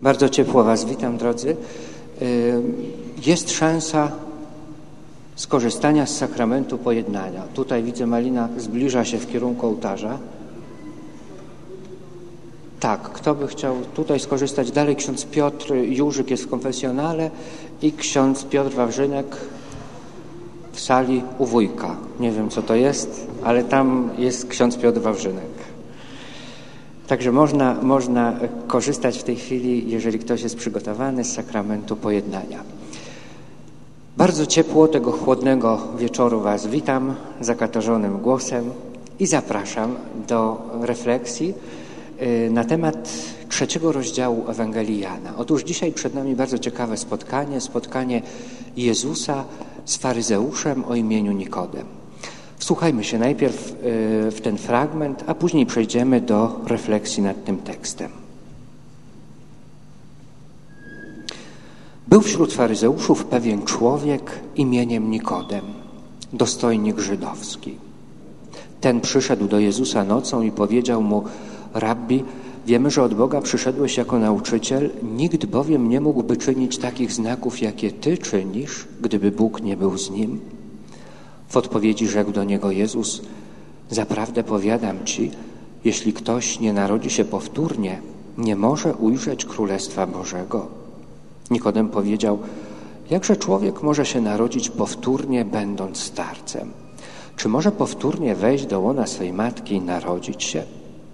Bardzo ciepło Was witam, drodzy. Jest szansa skorzystania z sakramentu pojednania. Tutaj widzę, Malina zbliża się w kierunku ołtarza. Tak, kto by chciał tutaj skorzystać? Dalej ksiądz Piotr Jurzyk jest w konfesjonale i ksiądz Piotr Wawrzynek w sali u wujka. Nie wiem, co to jest, ale tam jest ksiądz Piotr Wawrzynek. Także można korzystać w tej chwili, jeżeli ktoś jest przygotowany, z sakramentu pojednania. Bardzo ciepło tego chłodnego wieczoru Was witam zakatarzonym głosem i zapraszam do refleksji na temat 3 rozdziału Ewangelii Jana. Otóż dzisiaj przed nami bardzo ciekawe spotkanie Jezusa z faryzeuszem o imieniu Nikodem. Wsłuchajmy się najpierw w ten fragment, a później przejdziemy do refleksji nad tym tekstem. Był wśród faryzeuszów pewien człowiek imieniem Nikodem, dostojnik żydowski. Ten przyszedł do Jezusa nocą i powiedział mu: Rabbi, wiemy, że od Boga przyszedłeś jako nauczyciel, nikt bowiem nie mógłby czynić takich znaków, jakie Ty czynisz, gdyby Bóg nie był z nim. W odpowiedzi rzekł do niego Jezus: Zaprawdę powiadam Ci, jeśli ktoś nie narodzi się powtórnie, nie może ujrzeć Królestwa Bożego. Nikodem powiedział: Jakże człowiek może się narodzić powtórnie, będąc starcem? Czy może powtórnie wejść do łona swej matki i narodzić się?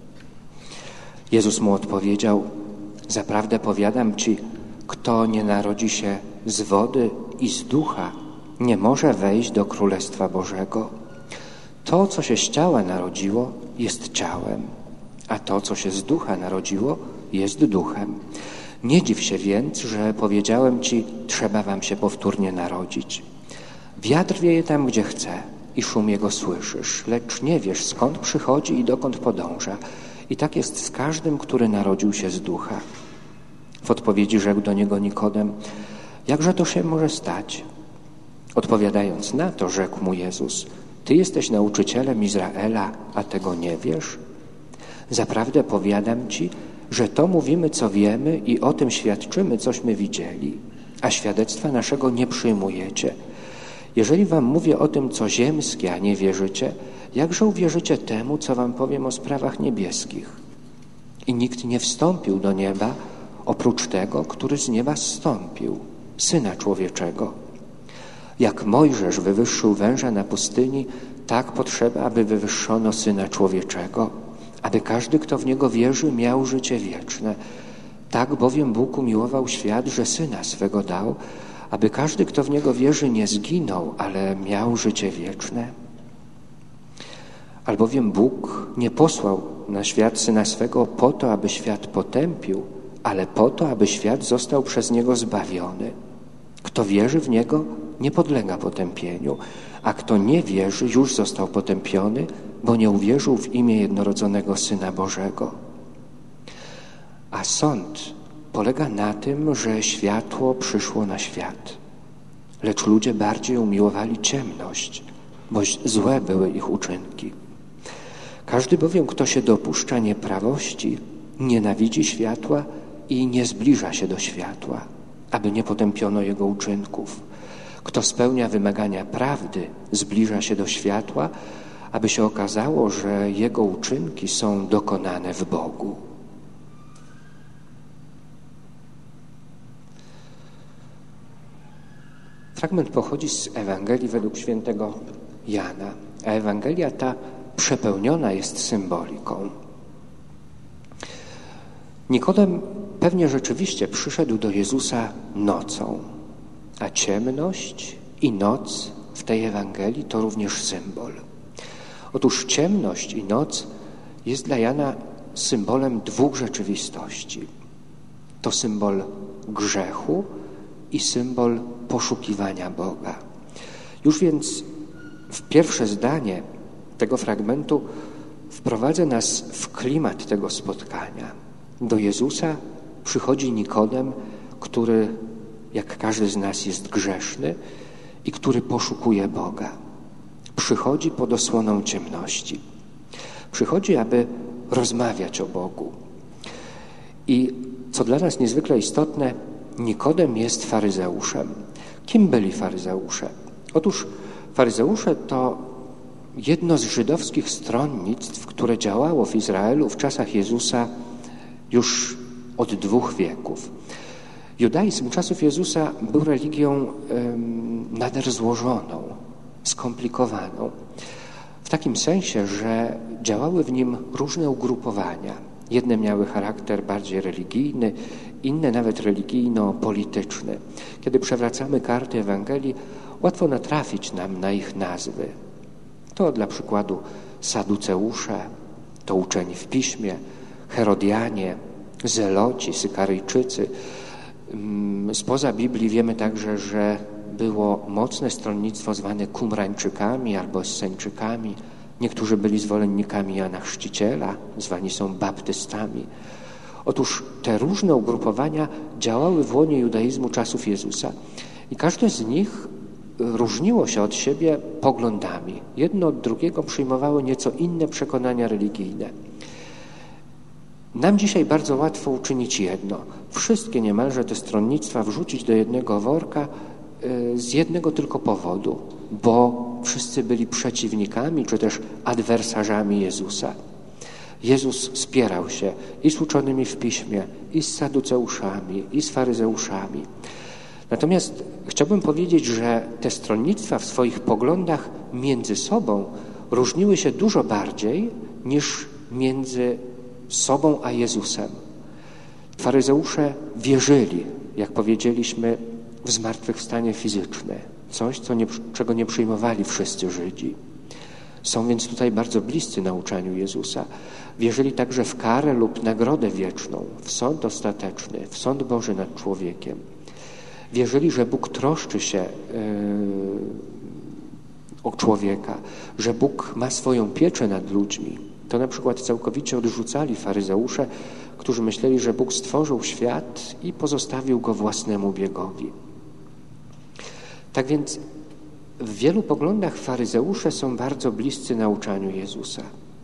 Jezus mu odpowiedział: Zaprawdę powiadam Ci, kto nie narodzi się z wody i z ducha, nie może wejść do Królestwa Bożego. To, co się z ciała narodziło, jest ciałem, a to, co się z ducha narodziło, jest duchem. Nie dziw się więc, że powiedziałem Ci, trzeba wam się powtórnie narodzić. Wiatr wieje tam, gdzie chce i szum jego słyszysz, lecz nie wiesz, skąd przychodzi i dokąd podąża. I tak jest z każdym, który narodził się z ducha. W odpowiedzi rzekł do niego Nikodem: Jakże to się może stać? Odpowiadając na to, rzekł mu Jezus: Ty jesteś nauczycielem Izraela, a tego nie wiesz? Zaprawdę powiadam Ci, że to mówimy, co wiemy i o tym świadczymy, cośmy widzieli, a świadectwa naszego nie przyjmujecie. Jeżeli wam mówię o tym, co ziemskie, a nie wierzycie, jakże uwierzycie temu, co wam powiem o sprawach niebieskich? I nikt nie wstąpił do nieba, oprócz tego, który z nieba zstąpił, Syna Człowieczego. Jak Mojżesz wywyższył węża na pustyni, tak potrzeba, aby wywyższono Syna Człowieczego, aby każdy, kto w Niego wierzy, miał życie wieczne. Tak bowiem Bóg umiłował świat, że Syna swego dał, aby każdy, kto w Niego wierzy, nie zginął, ale miał życie wieczne. Albowiem Bóg nie posłał na świat Syna swego po to, aby świat potępił, ale po to, aby świat został przez Niego zbawiony. Kto wierzy w Niego, nie podlega potępieniu, a kto nie wierzy, już został potępiony, bo nie uwierzył w imię jednorodzonego Syna Bożego. A sąd polega na tym, że światło przyszło na świat, lecz ludzie bardziej umiłowali ciemność, bo złe były ich uczynki. Każdy bowiem, kto się dopuszcza nieprawości, nienawidzi światła i nie zbliża się do światła, aby nie potępiono jego uczynków. Kto spełnia wymagania prawdy, zbliża się do światła, aby się okazało, że jego uczynki są dokonane w Bogu. Fragment pochodzi z Ewangelii według świętego Jana, a Ewangelia ta przepełniona jest symboliką. Nikodem pewnie rzeczywiście przyszedł do Jezusa nocą, a ciemność i noc w tej Ewangelii to również symbol. Otóż ciemność i noc jest dla Jana symbolem 2 rzeczywistości. To symbol grzechu i symbol poszukiwania Boga. Już więc w pierwsze zdanie tego fragmentu wprowadza nas w klimat tego spotkania. Do Jezusa przychodzi Nikodem, który, jak każdy z nas, jest grzeszny i który poszukuje Boga. Przychodzi pod osłoną ciemności. Przychodzi, aby rozmawiać o Bogu. I co dla nas niezwykle istotne, Nikodem jest faryzeuszem. Kim byli faryzeusze? Otóż faryzeusze to jedno z żydowskich stronnictw, które działało w Izraelu w czasach Jezusa już od 2 wieków. Judaizm czasów Jezusa był religią nader złożoną, skomplikowaną. W takim sensie, że działały w nim różne ugrupowania. Jedne miały charakter bardziej religijny, inne nawet religijno-polityczny. Kiedy przewracamy karty Ewangelii, łatwo natrafić nam na ich nazwy. To dla przykładu Saduceusze, to uczeni w piśmie, Herodianie, Zeloci, Sykaryjczycy. Spoza Biblii wiemy także, że było mocne stronnictwo zwane Kumrańczykami albo Esseńczykami. Niektórzy byli zwolennikami Jana Chrzciciela, zwani są baptystami. Otóż te różne ugrupowania działały w łonie judaizmu czasów Jezusa i każde z nich różniło się od siebie poglądami. Jedno od drugiego przyjmowało nieco inne przekonania religijne. Nam dzisiaj bardzo łatwo uczynić jedno. Wszystkie niemalże te stronnictwa wrzucić do jednego worka z jednego tylko powodu, bo wszyscy byli przeciwnikami czy też adwersarzami Jezusa. Jezus spierał się i z uczonymi w piśmie, i z Saduceuszami, i z faryzeuszami. Natomiast chciałbym powiedzieć, że te stronnictwa w swoich poglądach między sobą różniły się dużo bardziej niż między sobą a Jezusem. Faryzeusze wierzyli, jak powiedzieliśmy, w zmartwychwstanie fizyczne. Coś, czego nie przyjmowali wszyscy Żydzi. Są więc tutaj bardzo bliscy nauczaniu Jezusa. Wierzyli także w karę lub nagrodę wieczną, w sąd ostateczny, w sąd Boży nad człowiekiem. Wierzyli, że Bóg troszczy się o człowieka, że Bóg ma swoją pieczę nad ludźmi. To na przykład całkowicie odrzucali faryzeusze, którzy myśleli, że Bóg stworzył świat i pozostawił go własnemu biegowi. Tak więc w wielu poglądach faryzeusze są bardzo bliscy nauczaniu Jezusa.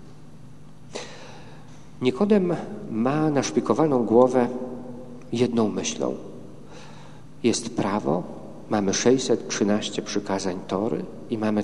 Nikodem ma naszpikowaną głowę jedną myślą. Jest prawo, mamy 613 przykazań Tory i mamy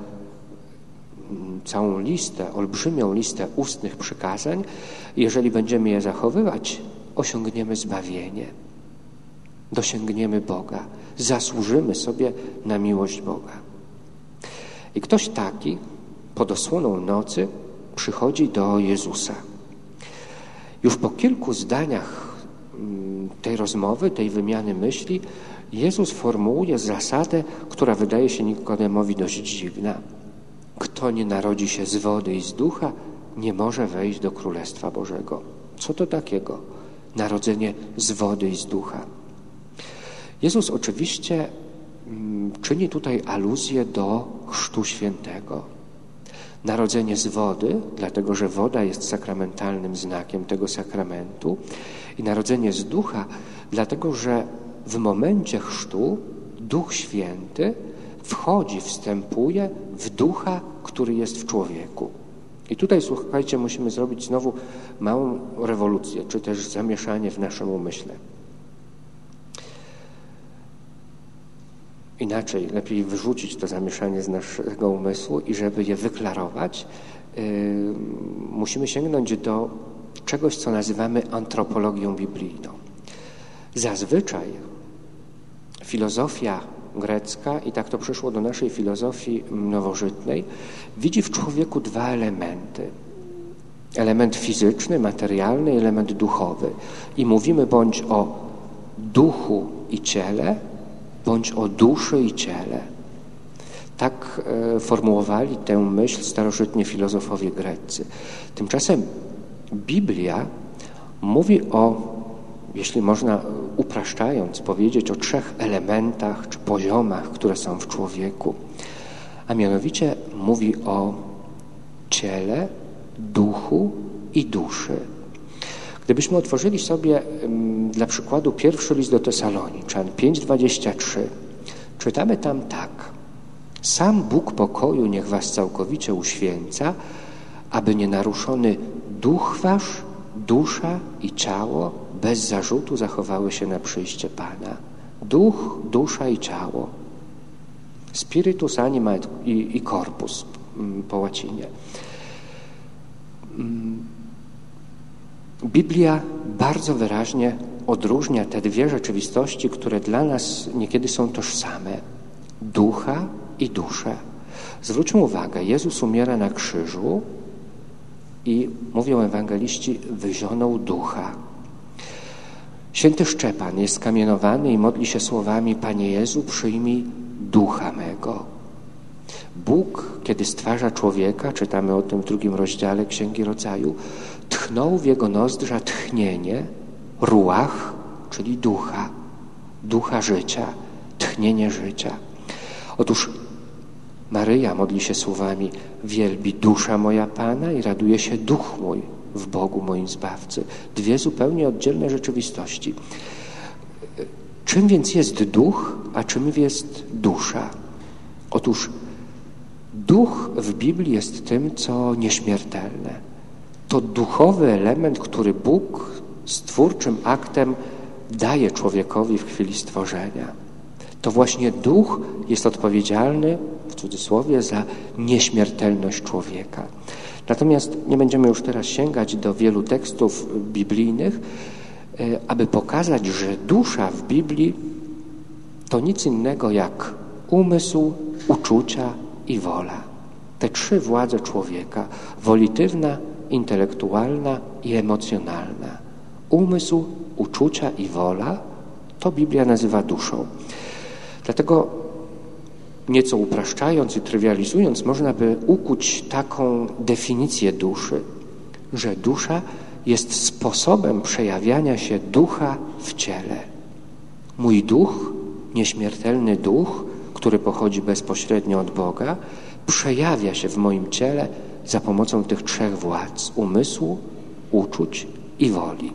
całą listę, olbrzymią listę ustnych przykazań. Jeżeli będziemy je zachowywać, osiągniemy zbawienie. Dosięgniemy Boga. Zasłużymy sobie na miłość Boga. I ktoś taki pod osłoną nocy przychodzi do Jezusa. Już po kilku zdaniach tej rozmowy, tej wymiany myśli, Jezus formułuje zasadę, która wydaje się Nikodemowi dość dziwna. Kto nie narodzi się z wody i z ducha, nie może wejść do Królestwa Bożego. Co to takiego? Narodzenie z wody i z ducha. Jezus oczywiście czyni tutaj aluzję do Chrztu Świętego. Narodzenie z wody, dlatego że woda jest sakramentalnym znakiem tego sakramentu, i narodzenie z ducha, dlatego że w momencie chrztu Duch Święty wstępuje w ducha, który jest w człowieku. I tutaj, słuchajcie, musimy zrobić znowu małą rewolucję, czy też zamieszanie w naszym umyśle. Inaczej, lepiej wyrzucić to zamieszanie z naszego umysłu i żeby je wyklarować, musimy sięgnąć do czegoś, co nazywamy antropologią biblijną. Zazwyczaj filozofia grecka, i tak to przyszło do naszej filozofii nowożytnej, widzi w człowieku 2 elementy. Element fizyczny, materialny, element duchowy. I mówimy bądź o duchu i ciele, bądź o duszy i ciele. Tak formułowali tę myśl starożytni filozofowie greccy. Tymczasem Biblia mówi o, jeśli można upraszczając powiedzieć, o 3 elementach czy poziomach, które są w człowieku. A mianowicie mówi o ciele, duchu i duszy. Gdybyśmy otworzyli sobie dla przykładu pierwszy list do Tesaloniczan 5:23, czytamy tam tak. Sam Bóg pokoju niech was całkowicie uświęca, aby nienaruszony duch wasz, dusza i ciało bez zarzutu zachowały się na przyjście Pana. Duch, dusza i ciało. Spiritus, anima i corpus po łacinie. Biblia bardzo wyraźnie odróżnia te dwie rzeczywistości, które dla nas niekiedy są tożsame. Ducha i duszę. Zwróćmy uwagę, Jezus umiera na krzyżu i, mówią ewangeliści, wyzionął ducha. Święty Szczepan jest skamienowany i modli się słowami: Panie Jezu, przyjmij ducha mego. Bóg, kiedy stwarza człowieka, czytamy o tym w 2 rozdziale Księgi Rodzaju, tchnął w jego nozdrza tchnienie, ruach, czyli ducha życia, tchnienie życia. Otóż Maryja modli się słowami: wielbi dusza moja Pana i raduje się duch mój w Bogu moim Zbawcy. Dwie zupełnie oddzielne rzeczywistości. Czym więc jest duch, a czym jest dusza? Otóż duch w Biblii jest tym, co nieśmiertelne. To duchowy element, który Bóg stwórczym aktem daje człowiekowi w chwili stworzenia. To właśnie duch jest odpowiedzialny, w cudzysłowie, za nieśmiertelność człowieka. Natomiast nie będziemy już teraz sięgać do wielu tekstów biblijnych, aby pokazać, że dusza w Biblii to nic innego jak umysł, uczucia i wola. Te trzy władze człowieka: wolitywna, intelektualna i emocjonalna. Umysł, uczucia i wola to Biblia nazywa duszą. Dlatego, nieco upraszczając i trywializując, można by ukuć taką definicję duszy, że dusza jest sposobem przejawiania się ducha w ciele. Mój duch, nieśmiertelny duch, który pochodzi bezpośrednio od Boga, przejawia się w moim ciele za pomocą tych trzech władz: umysłu, uczuć i woli.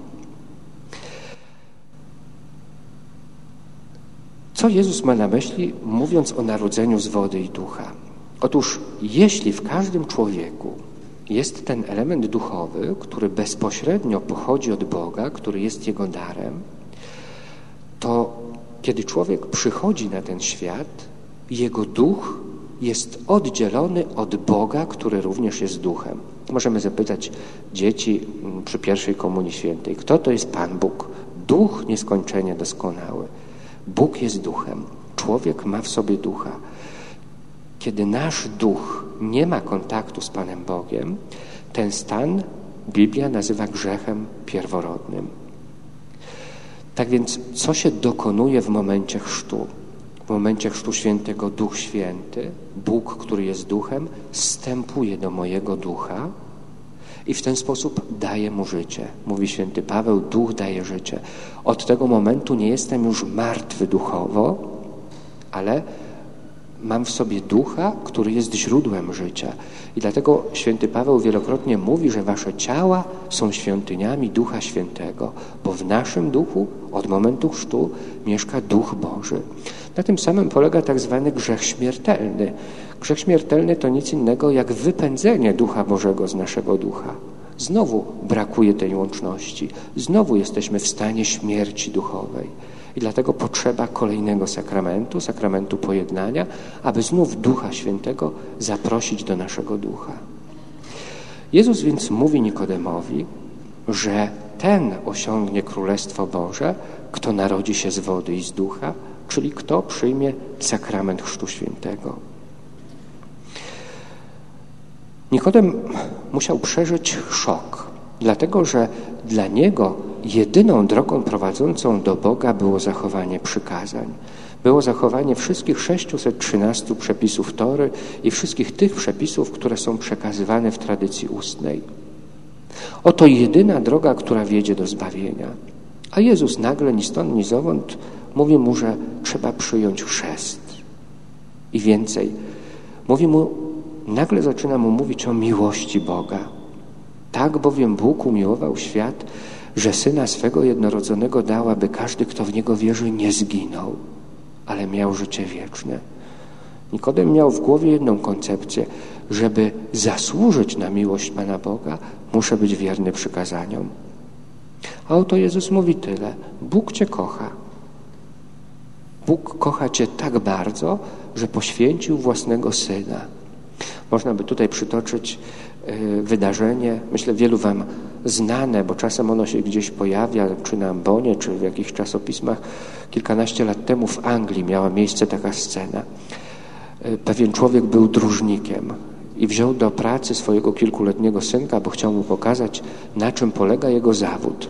Co Jezus ma na myśli, mówiąc o narodzeniu z wody i ducha? Otóż jeśli w każdym człowieku jest ten element duchowy, który bezpośrednio pochodzi od Boga, który jest jego darem, to kiedy człowiek przychodzi na ten świat, jego duch jest oddzielony od Boga, który również jest duchem. Możemy zapytać dzieci przy pierwszej Komunii Świętej: kto to jest Pan Bóg? Duch nieskończenie doskonały. Bóg jest duchem. Człowiek ma w sobie ducha. Kiedy nasz duch nie ma kontaktu z Panem Bogiem, ten stan Biblia nazywa grzechem pierworodnym. Tak więc, co się dokonuje w momencie chrztu? W momencie chrztu świętego Duch Święty, Bóg, który jest duchem, wstępuje do mojego ducha i w ten sposób daje mu życie. Mówi święty Paweł: duch daje życie. Od tego momentu nie jestem już martwy duchowo, ale mam w sobie ducha, który jest źródłem życia. I dlatego święty Paweł wielokrotnie mówi, że wasze ciała są świątyniami Ducha Świętego, bo w naszym duchu od momentu chrztu mieszka Duch Boży. Na tym samym polega tak zwany grzech śmiertelny. Grzech śmiertelny to nic innego jak wypędzenie Ducha Bożego z naszego ducha. Znowu brakuje tej łączności. Znowu jesteśmy w stanie śmierci duchowej. I dlatego potrzeba kolejnego sakramentu, sakramentu pojednania, aby znów Ducha Świętego zaprosić do naszego ducha. Jezus więc mówi Nikodemowi, że ten osiągnie Królestwo Boże, kto narodzi się z wody i z ducha, czyli kto przyjmie sakrament Chrztu Świętego. Nikodem musiał przeżyć szok, dlatego że dla niego jedyną drogą prowadzącą do Boga było zachowanie przykazań. Było zachowanie wszystkich 613 przepisów Tory i wszystkich tych przepisów, które są przekazywane w tradycji ustnej. Oto jedyna droga, która wiedzie do zbawienia. A Jezus nagle, ni stąd, ni zowąd mówi mu, że trzeba przyjąć chrzest. I więcej, nagle zaczyna mu mówić o miłości Boga. Tak bowiem Bóg umiłował świat, że Syna swego jednorodzonego dał, aby każdy, kto w Niego wierzy, nie zginął, ale miał życie wieczne. Nikodem miał w głowie jedną koncepcję: żeby zasłużyć na miłość Pana Boga, muszę być wierny przykazaniom. A oto Jezus mówi tyle. Bóg cię kocha. Bóg kocha cię tak bardzo, że poświęcił własnego Syna. Można by tutaj przytoczyć wydarzenie, myślę wielu wam znane, bo czasem ono się gdzieś pojawia, czy na ambonie, czy w jakichś czasopismach. Kilkanaście lat temu w Anglii miała miejsce taka scena. Pewien człowiek był dróżnikiem i wziął do pracy swojego kilkuletniego synka, bo chciał mu pokazać, na czym polega jego zawód.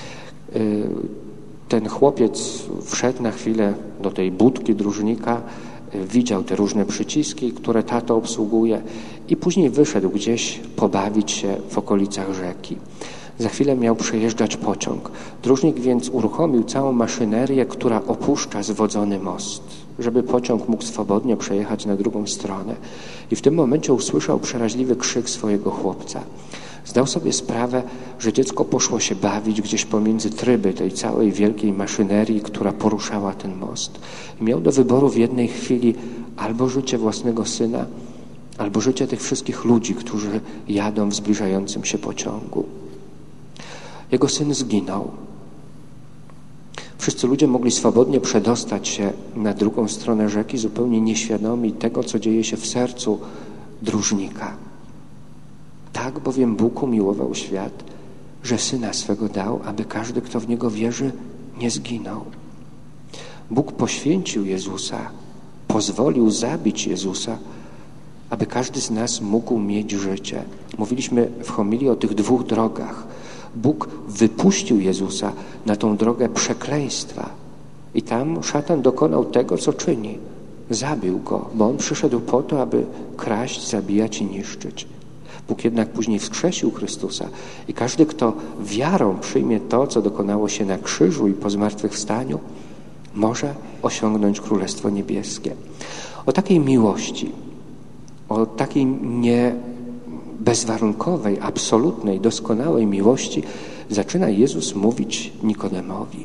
Ten chłopiec wszedł na chwilę do tej budki dróżnika, widział te różne przyciski, które tato obsługuje i później wyszedł gdzieś pobawić się w okolicach rzeki. Za chwilę miał przejeżdżać pociąg. Dróżnik więc uruchomił całą maszynerię, która opuszcza zwodzony most, żeby pociąg mógł swobodnie przejechać na drugą stronę. I w tym momencie usłyszał przeraźliwy krzyk swojego chłopca. Zdał sobie sprawę, że dziecko poszło się bawić gdzieś pomiędzy tryby tej całej wielkiej maszynerii, która poruszała ten most. I miał do wyboru w jednej chwili albo życie własnego syna, albo życie tych wszystkich ludzi, którzy jadą w zbliżającym się pociągu. Jego syn zginął. Wszyscy ludzie mogli swobodnie przedostać się na drugą stronę rzeki, zupełnie nieświadomi tego, co dzieje się w sercu dróżnika. Tak bowiem Bóg umiłował świat, że Syna swego dał, aby każdy, kto w Niego wierzy, nie zginął. Bóg poświęcił Jezusa, pozwolił zabić Jezusa, aby każdy z nas mógł mieć życie. Mówiliśmy w homilii o tych dwóch drogach. Bóg wypuścił Jezusa na tą drogę przekleństwa i tam szatan dokonał tego, co czyni. Zabił Go, bo On przyszedł po to, aby kraść, zabijać i niszczyć. Bóg jednak później wskrzesił Chrystusa i każdy, kto wiarą przyjmie to, co dokonało się na krzyżu i po zmartwychwstaniu, może osiągnąć Królestwo Niebieskie. O takiej miłości, o takiej bezwarunkowej, absolutnej, doskonałej miłości zaczyna Jezus mówić Nikodemowi.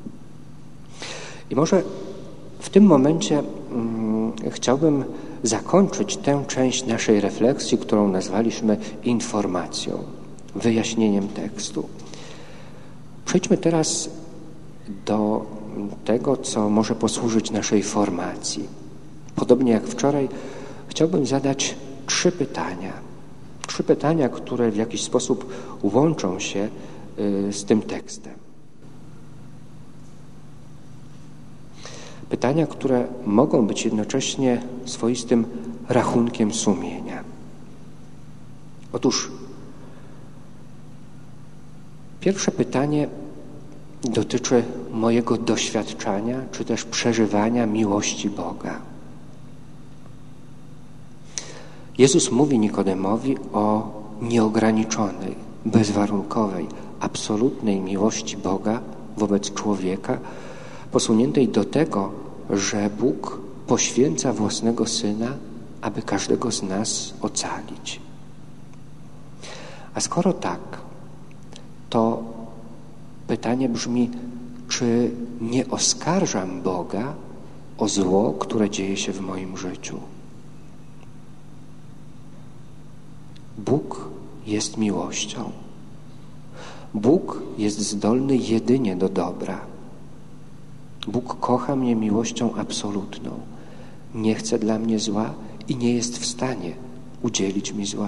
I może w tym momencie chciałbym zakończyć tę część naszej refleksji, którą nazwaliśmy informacją, wyjaśnieniem tekstu. Przejdźmy teraz do tego, co może posłużyć naszej formacji. Podobnie jak wczoraj, chciałbym zadać 3 pytania. 3 pytania, które w jakiś sposób łączą się z tym tekstem. Pytania, które mogą być jednocześnie swoistym rachunkiem sumienia. Otóż pierwsze pytanie dotyczy mojego doświadczania, czy też przeżywania miłości Boga. Jezus mówi Nikodemowi o nieograniczonej, bezwarunkowej, absolutnej miłości Boga wobec człowieka, posuniętej do tego, że Bóg poświęca własnego Syna, aby każdego z nas ocalić. A skoro tak, to pytanie brzmi, czy nie oskarżam Boga o zło, które dzieje się w moim życiu? Bóg jest miłością. Bóg jest zdolny jedynie do dobra. Bóg kocha mnie miłością absolutną. Nie chce dla mnie zła i nie jest w stanie udzielić mi zła.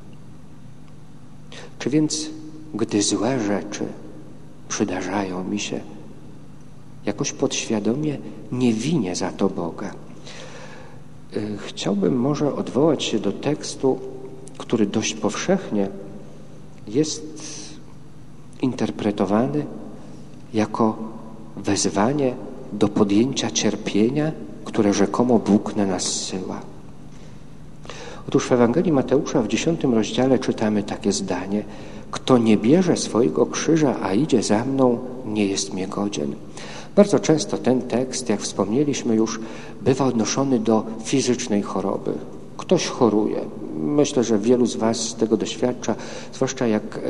Czy więc, gdy złe rzeczy przydarzają mi się, jakoś podświadomie nie winię za to Boga? Chciałbym może odwołać się do tekstu, który dość powszechnie jest interpretowany jako wezwanie do podjęcia cierpienia, które rzekomo Bóg na nas zsyła. Otóż w Ewangelii Mateusza w 10 rozdziale czytamy takie zdanie: kto nie bierze swojego krzyża, a idzie za mną, nie jest mnie godzien. Bardzo często ten tekst, jak wspomnieliśmy już, bywa odnoszony do fizycznej choroby. Ktoś choruje. Myślę, że wielu z was tego doświadcza, zwłaszcza jak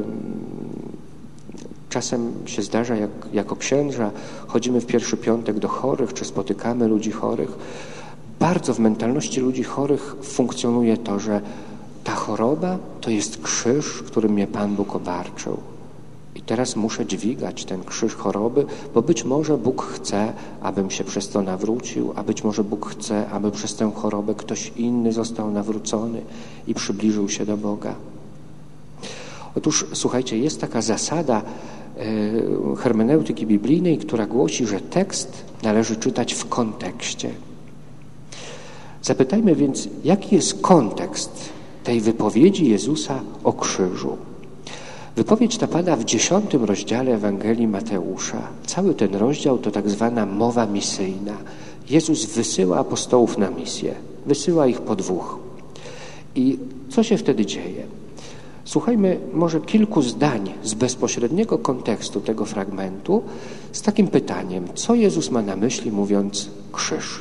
czasem się zdarza, jak jako księża chodzimy w pierwszy piątek do chorych, czy spotykamy ludzi chorych. Bardzo w mentalności ludzi chorych funkcjonuje to, że ta choroba to jest krzyż, którym mnie Pan Bóg obarczył. I teraz muszę dźwigać ten krzyż choroby, bo być może Bóg chce, abym się przez to nawrócił, a być może Bóg chce, aby przez tę chorobę ktoś inny został nawrócony i przybliżył się do Boga. Otóż, słuchajcie, jest taka zasada hermeneutyki biblijnej, która głosi, że tekst należy czytać w kontekście. Zapytajmy więc, jaki jest kontekst tej wypowiedzi Jezusa o krzyżu. Wypowiedź ta pada w 10 rozdziale Ewangelii Mateusza. Cały ten rozdział to tak zwana mowa misyjna. Jezus wysyła apostołów na misję. Wysyła ich po 2. I co się wtedy dzieje? Słuchajmy może kilku zdań z bezpośredniego kontekstu tego fragmentu z takim pytaniem, co Jezus ma na myśli, mówiąc krzyż.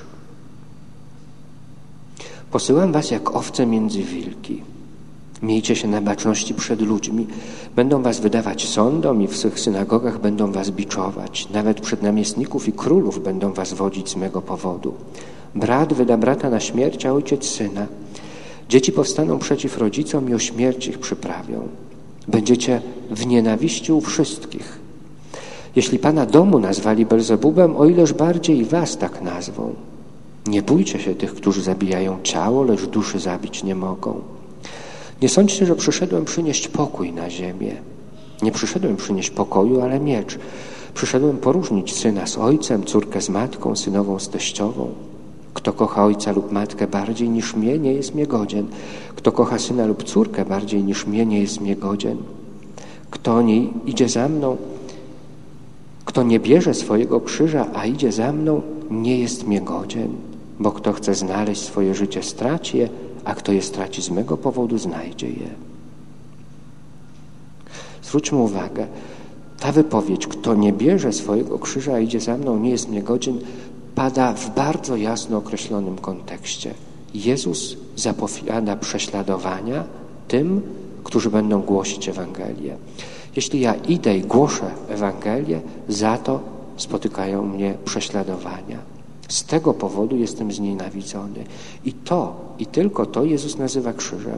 Posyłam was jak owce między wilki. Miejcie się na baczności przed ludźmi. Będą was wydawać sądom i w swych synagogach będą was biczować. Nawet przed namiestników i królów będą was wodzić z mego powodu. Brat wyda brata na śmierć, a ojciec syna. Dzieci powstaną przeciw rodzicom i o śmierć ich przyprawią. Będziecie w nienawiści u wszystkich. Jeśli pana domu nazwali Belzebubem, o ileż bardziej was tak nazwą. Nie bójcie się tych, którzy zabijają ciało, lecz duszy zabić nie mogą. Nie sądźcie, że przyszedłem przynieść pokój na ziemię. Nie przyszedłem przynieść pokoju, ale miecz. Przyszedłem poróżnić syna z ojcem, córkę z matką, synową z teściową. Kto kocha ojca lub matkę bardziej niż mnie, nie jest mnie godzien. Kto kocha syna lub córkę bardziej niż mnie, nie jest mnie godzien. Kto nie idzie za mną, kto nie bierze swojego krzyża, a idzie za mną, nie jest mnie godzien. Bo kto chce znaleźć swoje życie, straci je, a kto je straci z mego powodu, znajdzie je. Zwróćmy uwagę, ta wypowiedź, kto nie bierze swojego krzyża, a idzie za mną, nie jest mnie godzien, pada w bardzo jasno określonym kontekście. Jezus zapowiada prześladowania tym, którzy będą głosić Ewangelię. Jeśli ja idę i głoszę Ewangelię, za to spotykają mnie prześladowania. Z tego powodu jestem znienawidzony. I to, i tylko to Jezus nazywa krzyżem.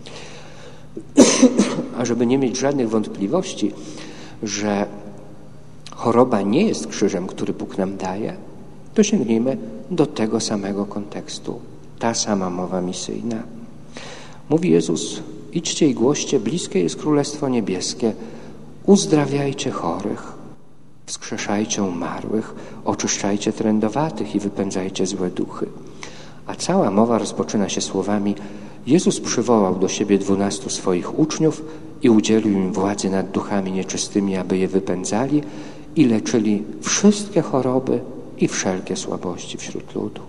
A żeby nie mieć żadnych wątpliwości, że choroba nie jest krzyżem, który Bóg nam daje, to sięgnijmy do tego samego kontekstu. Ta sama mowa misyjna. Mówi Jezus, idźcie i głoście, bliskie jest Królestwo Niebieskie, uzdrawiajcie chorych, wskrzeszajcie umarłych, oczyszczajcie trędowatych i wypędzajcie złe duchy. A cała mowa rozpoczyna się słowami: Jezus przywołał do siebie 12 swoich uczniów i udzielił im władzy nad duchami nieczystymi, aby je wypędzali i leczyli wszystkie choroby i wszelkie słabości wśród ludu.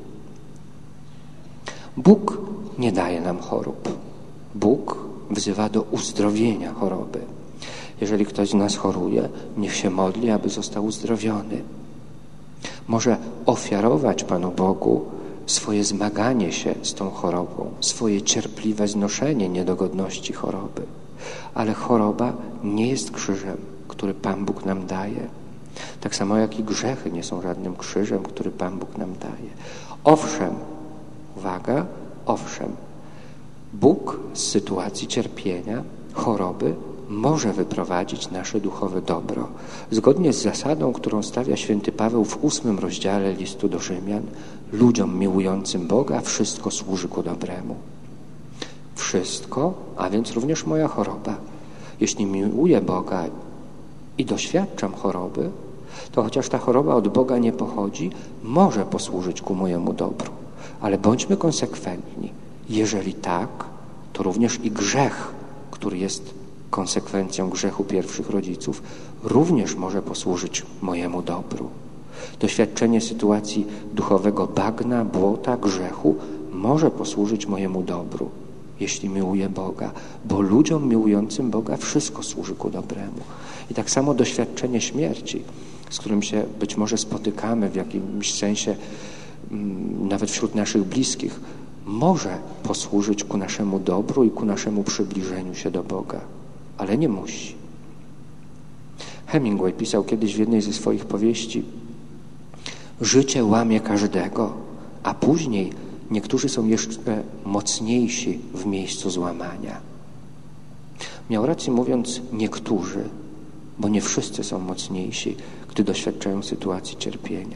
Bóg nie daje nam chorób. Bóg wzywa do uzdrowienia choroby. Jeżeli ktoś z nas choruje, niech się modli, aby został uzdrowiony. Może ofiarować Panu Bogu swoje zmaganie się z tą chorobą, swoje cierpliwe znoszenie niedogodności choroby. Ale choroba nie jest krzyżem, który Pan Bóg nam daje. Tak samo jak i grzechy nie są żadnym krzyżem, który Pan Bóg nam daje. Owszem, uwaga, owszem, Bóg z sytuacji cierpienia, choroby może wyprowadzić nasze duchowe dobro. Zgodnie z zasadą, którą stawia święty Paweł w 8 rozdziale listu do Rzymian, ludziom miłującym Boga wszystko służy ku dobremu. Wszystko, a więc również moja choroba. Jeśli miłuję Boga i doświadczam choroby, to chociaż ta choroba od Boga nie pochodzi, może posłużyć ku mojemu dobru. Ale bądźmy konsekwentni. Jeżeli tak, to również i grzech, który jest konsekwencją grzechu pierwszych rodziców, również może posłużyć mojemu dobru. Doświadczenie sytuacji duchowego bagna, błota, grzechu może posłużyć mojemu dobru, jeśli miłuję Boga, bo ludziom miłującym Boga wszystko służy ku dobremu. I tak samo doświadczenie śmierci, z którym się być może spotykamy w jakimś sensie nawet wśród naszych bliskich, może posłużyć ku naszemu dobru i ku naszemu przybliżeniu się do Boga, ale nie musi. Hemingway pisał kiedyś w jednej ze swoich powieści: życie łamie każdego, a później niektórzy są jeszcze mocniejsi w miejscu złamania. Miał rację mówiąc niektórzy, bo nie wszyscy są mocniejsi, gdy doświadczają sytuacji cierpienia.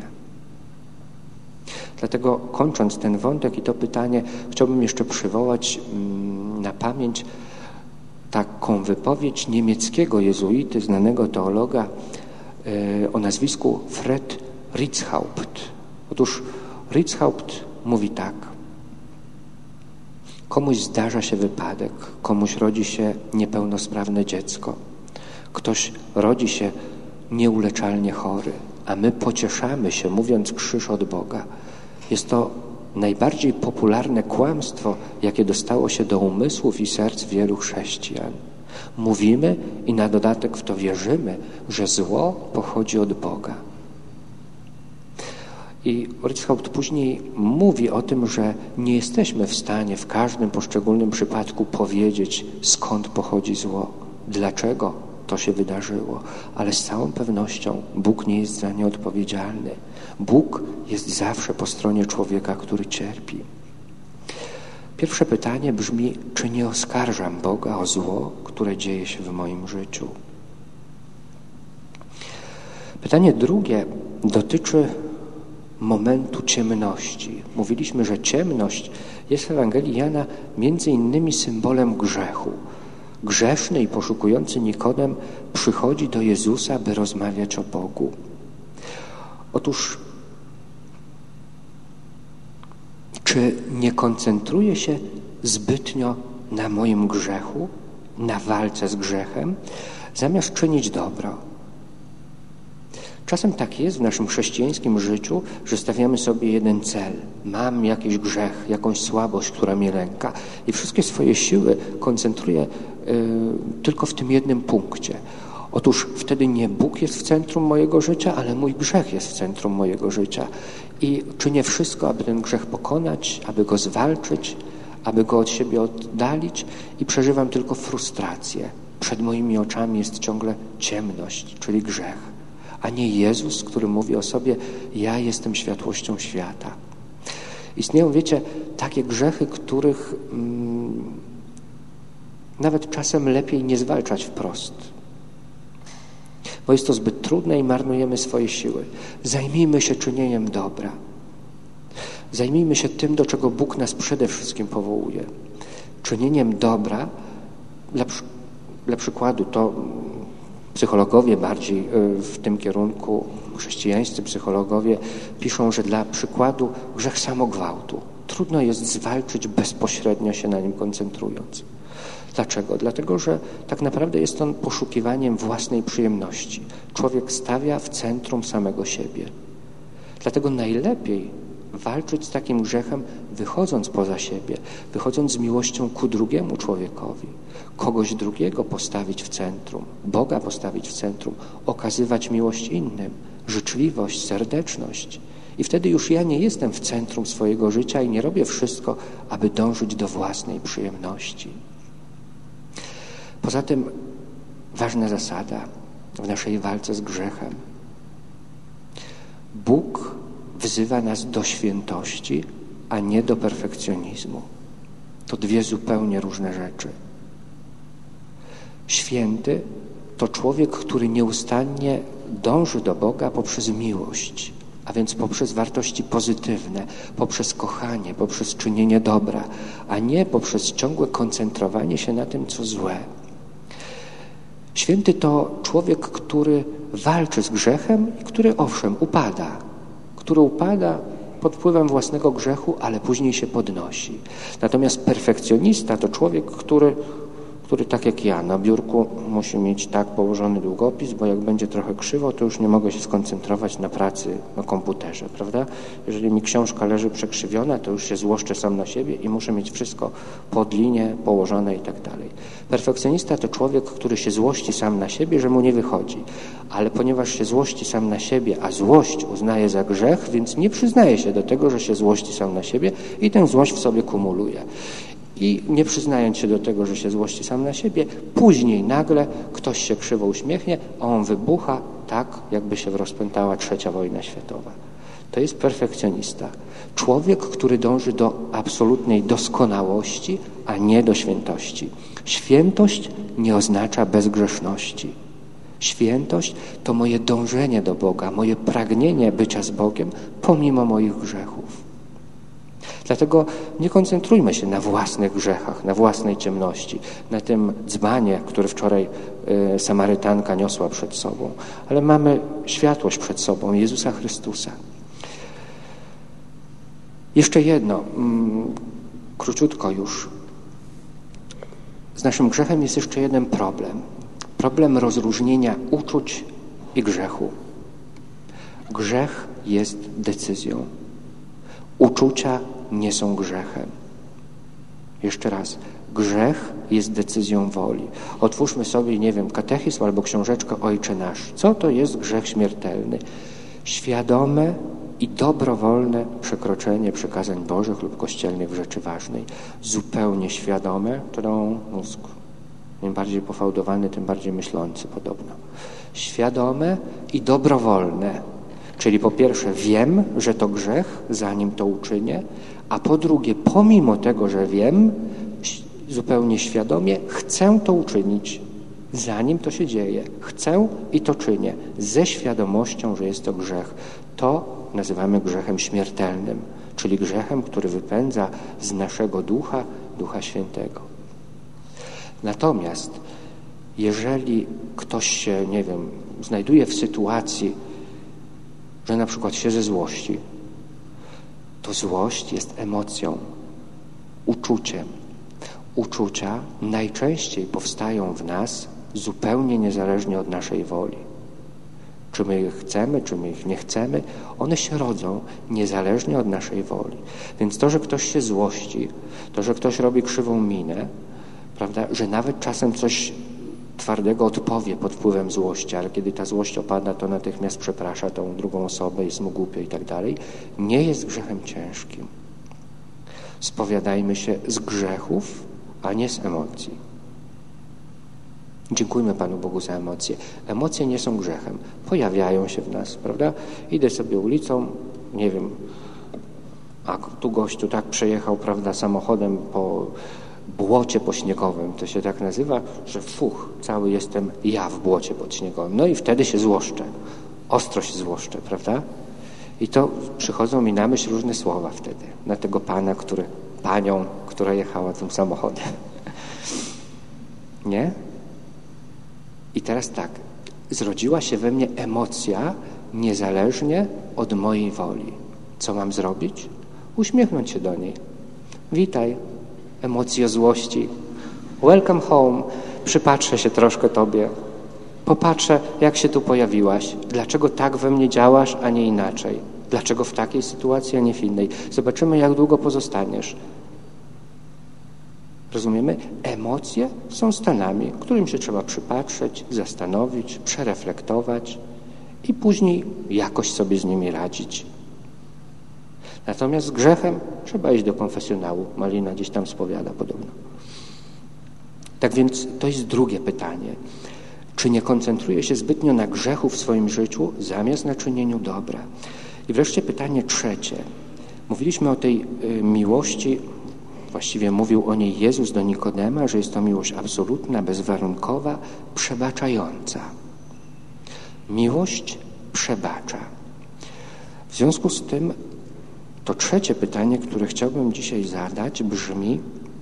Dlatego kończąc ten wątek i to pytanie, chciałbym jeszcze przywołać na pamięć taką wypowiedź niemieckiego jezuity, znanego teologa o nazwisku Fred Ritzhaupt. Otóż Ritzhaupt mówi tak: komuś zdarza się wypadek, komuś rodzi się niepełnosprawne dziecko, ktoś rodzi się nieuleczalnie chory, a my pocieszamy się, mówiąc krzyż od Boga. Jest to najbardziej popularne kłamstwo, jakie dostało się do umysłów i serc wielu chrześcijan. Mówimy i na dodatek w to wierzymy, że zło pochodzi od Boga. I Ritzhaupt później mówi o tym, że nie jesteśmy w stanie w każdym poszczególnym przypadku powiedzieć, skąd pochodzi zło, dlaczego to się wydarzyło, ale z całą pewnością Bóg nie jest za nie odpowiedzialny. Bóg jest zawsze po stronie człowieka, który cierpi. Pierwsze pytanie brzmi, czy nie oskarżam Boga o zło, które dzieje się w moim życiu? Pytanie drugie dotyczy momentu ciemności. Mówiliśmy, że ciemność jest w Ewangelii Jana między innymi symbolem grzechu. Grzeszny i poszukujący Nikodem przychodzi do Jezusa, by rozmawiać o Bogu. Otóż, czy nie koncentruję się zbytnio na moim grzechu, na walce z grzechem, zamiast czynić dobro? Czasem tak jest w naszym chrześcijańskim życiu, że stawiamy sobie jeden cel. Mam jakiś grzech, jakąś słabość, która mnie lęka i wszystkie swoje siły koncentruję tylko w tym jednym punkcie. Otóż wtedy nie Bóg jest w centrum mojego życia, ale mój grzech jest w centrum mojego życia. I czynię wszystko, aby ten grzech pokonać, aby go zwalczyć, aby go od siebie oddalić i przeżywam tylko frustrację. Przed moimi oczami jest ciągle ciemność, czyli grzech, a nie Jezus, który mówi o sobie, ja jestem światłością świata. Istnieją, wiecie, takie grzechy, których nawet czasem lepiej nie zwalczać wprost, bo jest to zbyt trudne i marnujemy swoje siły. Zajmijmy się czynieniem dobra. Zajmijmy się tym, do czego Bóg nas przede wszystkim powołuje. Czynieniem dobra, dla przykładu, to psychologowie bardziej w tym kierunku, chrześcijańscy psychologowie piszą, że dla przykładu grzech samogwałtu trudno jest zwalczyć bezpośrednio się na nim koncentrując. Dlaczego? Dlatego, że tak naprawdę jest on poszukiwaniem własnej przyjemności. Człowiek stawia w centrum samego siebie. Dlatego najlepiej walczyć z takim grzechem, wychodząc poza siebie, wychodząc z miłością ku drugiemu człowiekowi, kogoś drugiego postawić w centrum, Boga postawić w centrum, okazywać miłość innym, życzliwość, serdeczność. I wtedy już ja nie jestem w centrum swojego życia i nie robię wszystko, aby dążyć do własnej przyjemności. Poza tym ważna zasada w naszej walce z grzechem. Bóg wzywa nas do świętości, a nie do perfekcjonizmu. To dwie zupełnie różne rzeczy. Święty to człowiek, który nieustannie dąży do Boga poprzez miłość, a więc poprzez wartości pozytywne, poprzez kochanie, poprzez czynienie dobra, a nie poprzez ciągłe koncentrowanie się na tym, co złe. Święty to człowiek, który walczy z grzechem i który owszem upada pod wpływem własnego grzechu, ale później się podnosi. Natomiast perfekcjonista to człowiek, który tak jak ja, na biurku musi mieć tak położony długopis, bo jak będzie trochę krzywo, to już nie mogę się skoncentrować na pracy na komputerze, prawda? Jeżeli mi książka leży przekrzywiona, to już się złoszczę sam na siebie i muszę mieć wszystko pod linię położone i tak dalej. Perfekcjonista to człowiek, który się złości sam na siebie, że mu nie wychodzi. Ale ponieważ się złości sam na siebie, a złość uznaje za grzech, więc nie przyznaje się do tego, że się złości sam na siebie i tę złość w sobie kumuluje. I nie przyznając się do tego, że się złości sam na siebie, później nagle ktoś się krzywo uśmiechnie, a on wybucha tak, jakby się rozpętała III wojna światowa. To jest perfekcjonista. Człowiek, który dąży do absolutnej doskonałości, a nie do świętości. Świętość nie oznacza bezgrzeszności. Świętość to moje dążenie do Boga, moje pragnienie bycia z Bogiem pomimo moich grzechów. Dlatego nie koncentrujmy się na własnych grzechach, na własnej ciemności, na tym dzbanie, który wczoraj Samarytanka niosła przed sobą, ale mamy światłość przed sobą, Jezusa Chrystusa. Jeszcze jedno, króciutko już. Z naszym grzechem jest jeszcze jeden problem. Problem rozróżnienia uczuć i grzechu. Grzech jest decyzją. Uczucia nie są grzechem. Jeszcze raz. Grzech jest decyzją woli. Otwórzmy sobie, nie wiem, katechizm albo książeczkę Ojcze Nasz. Co to jest grzech śmiertelny? Świadome i dobrowolne przekroczenie przykazań Bożych lub kościelnych w rzeczy ważnej. Zupełnie świadome, to mózg. Im bardziej pofałdowany, tym bardziej myślący podobno. Świadome i dobrowolne. Czyli po pierwsze wiem, że to grzech, zanim to uczynię, a po drugie, pomimo tego, że wiem, zupełnie świadomie chcę to uczynić, zanim to się dzieje. Chcę i to czynię, ze świadomością, że jest to grzech. To nazywamy grzechem śmiertelnym, czyli grzechem, który wypędza z naszego ducha Ducha Świętego. Natomiast jeżeli ktoś się, nie wiem, znajduje w sytuacji, że na przykład się ze złości, to złość jest emocją, uczuciem. Uczucia najczęściej powstają w nas zupełnie niezależnie od naszej woli. Czy my ich chcemy, czy my ich nie chcemy, one się rodzą niezależnie od naszej woli. Więc to, że ktoś się złości, to, że ktoś robi krzywą minę, prawda, że nawet czasem coś twardego odpowie pod wpływem złości, ale kiedy ta złość opada, to natychmiast przeprasza tą drugą osobę, jest mu głupio i tak dalej, nie jest grzechem ciężkim. Spowiadajmy się z grzechów, a nie z emocji. Dziękujmy Panu Bogu za emocje. Emocje nie są grzechem. Pojawiają się w nas, prawda? Idę sobie ulicą, nie wiem, a tu gościu tak przejechał, prawda, samochodem po błocie pośniegowym, to się tak nazywa, że cały jestem ja w błocie podśniegowym. No i wtedy się złoszczę. Ostro się złoszczę, prawda? I to przychodzą mi na myśl różne słowa wtedy. Na tego panią, która jechała tym samochodem. Nie? I teraz tak. Zrodziła się we mnie emocja niezależnie od mojej woli. Co mam zrobić? Uśmiechnąć się do niej. Witaj, emocjo złości. Welcome home. Przypatrzę się troszkę Tobie. Popatrzę, jak się tu pojawiłaś. Dlaczego tak we mnie działasz, a nie inaczej? Dlaczego w takiej sytuacji, a nie w innej? Zobaczymy, jak długo pozostaniesz. Rozumiemy? Emocje są stanami, którym się trzeba przypatrzeć, zastanowić, przereflektować i później jakoś sobie z nimi radzić. Natomiast z grzechem trzeba iść do konfesjonału. Malina gdzieś tam spowiada podobno. Tak więc to jest drugie pytanie. Czy nie koncentruję się zbytnio na grzechu w swoim życiu, zamiast na czynieniu dobra? I wreszcie pytanie trzecie. Mówiliśmy o tej miłości, właściwie mówił o niej Jezus do Nikodema, że jest to miłość absolutna, bezwarunkowa, przebaczająca. Miłość przebacza. W związku z tym to trzecie pytanie, które chciałbym dzisiaj zadać, brzmi: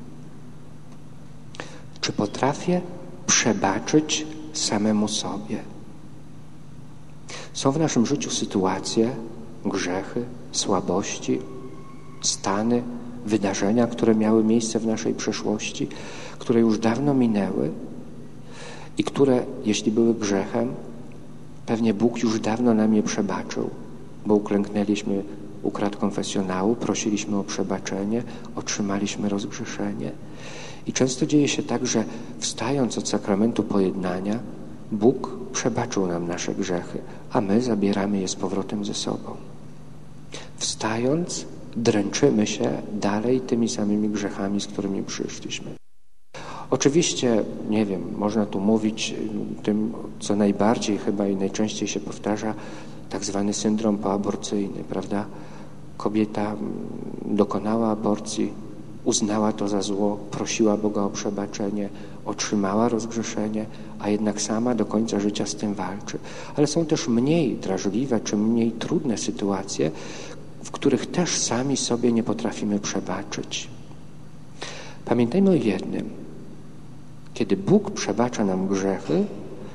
czy potrafię przebaczyć samemu sobie? Są w naszym życiu sytuacje, grzechy, słabości, stany, wydarzenia, które miały miejsce w naszej przeszłości, które już dawno minęły i które, jeśli były grzechem, pewnie Bóg już dawno nam je przebaczył, bo uklęknęliśmy u krat konfesjonału, prosiliśmy o przebaczenie, otrzymaliśmy rozgrzeszenie. I często dzieje się tak, że wstając od sakramentu pojednania, Bóg przebaczył nam nasze grzechy, a my zabieramy je z powrotem ze sobą. Wstając, dręczymy się dalej tymi samymi grzechami, z którymi przyszliśmy. Oczywiście, nie wiem, można tu mówić tym, co najbardziej chyba i najczęściej się powtarza, tak zwany syndrom poaborcyjny, prawda? Kobieta dokonała aborcji, uznała to za zło, prosiła Boga o przebaczenie, otrzymała rozgrzeszenie, a jednak sama do końca życia z tym walczy. Ale są też mniej drażliwe czy mniej trudne sytuacje, w których też sami sobie nie potrafimy przebaczyć. Pamiętajmy o jednym. Kiedy Bóg przebacza nam grzechy,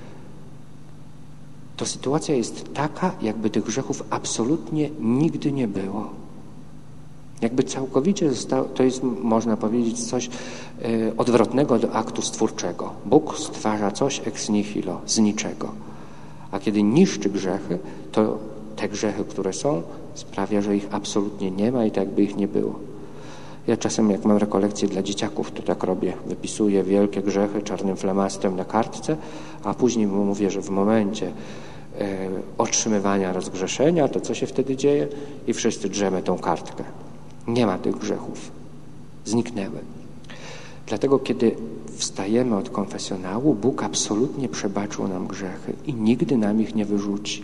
to sytuacja jest taka, jakby tych grzechów absolutnie nigdy nie było. Jakby całkowicie zostało, to jest, można powiedzieć, coś odwrotnego do aktu stwórczego. Bóg stwarza coś ex nihilo, z niczego. A kiedy niszczy grzechy, to te grzechy, które są, sprawia, że ich absolutnie nie ma i tak jakby ich nie było. Ja czasem, jak mam rekolekcje dla dzieciaków, to tak robię. Wypisuję wielkie grzechy czarnym flamastrem na kartce, a później mu mówię, że w momencie otrzymywania rozgrzeszenia, to co się wtedy dzieje? I wszyscy drzemy tą kartkę. Nie ma tych grzechów. Zniknęły. Dlatego, kiedy wstajemy od konfesjonału, Bóg absolutnie przebaczył nam grzechy i nigdy nam ich nie wyrzuci.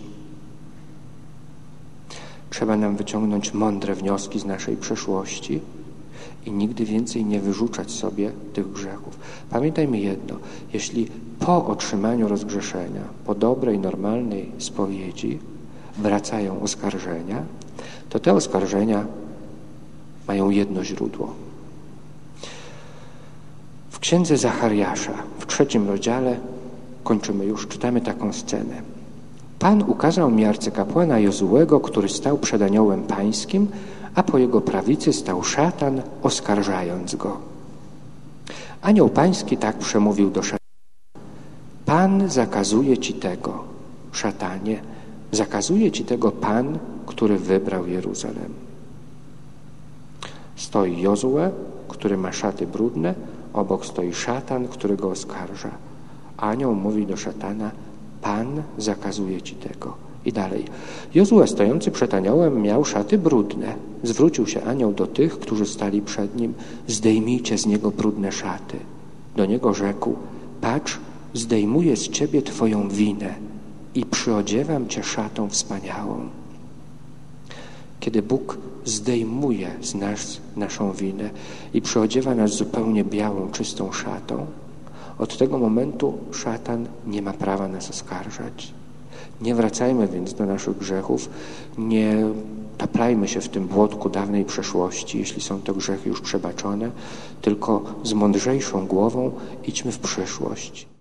Trzeba nam wyciągnąć mądre wnioski z naszej przeszłości i nigdy więcej nie wyrzucać sobie tych grzechów. Pamiętajmy jedno, jeśli po otrzymaniu rozgrzeszenia, po dobrej, normalnej spowiedzi wracają oskarżenia, to te oskarżenia mają jedno źródło. W księdze Zachariasza, w 3 rozdziale, kończymy już, czytamy taką scenę. Pan ukazał mi arcykapłana Jozułego, który stał przed aniołem pańskim, a po jego prawicy stał szatan, oskarżając go. Anioł pański tak przemówił do szatana. Pan zakazuje ci tego, szatanie, zakazuje ci tego Pan, który wybrał Jeruzalem. Stoi Jozue, który ma szaty brudne, obok stoi szatan, który go oskarża. Anioł mówi do szatana, Pan zakazuje ci tego. I dalej. Jozue stojący przed aniołem miał szaty brudne. Zwrócił się anioł do tych, którzy stali przed nim. Zdejmijcie z niego brudne szaty. Do niego rzekł, patrz, zdejmuję z ciebie twoją winę i przyodziewam cię szatą wspaniałą. Kiedy Bóg zdejmuje z nas naszą winę i przyodziewa nas zupełnie białą, czystą szatą, od tego momentu szatan nie ma prawa nas oskarżać. Nie wracajmy więc do naszych grzechów, nie taplajmy się w tym błotku dawnej przeszłości, jeśli są to grzechy już przebaczone, tylko z mądrzejszą głową idźmy w przyszłość.